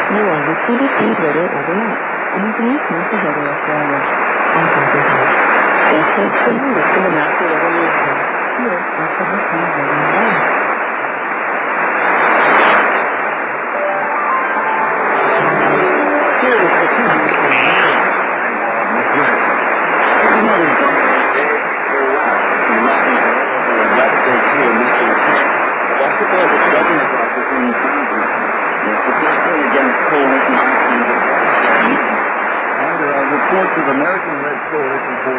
You are repeated radio overnight. Please use the radio forward. On continuous. Este segundo es como nace de revolución. Here, after the sound radio live. Here is the time. Reports of American Red Coalition forces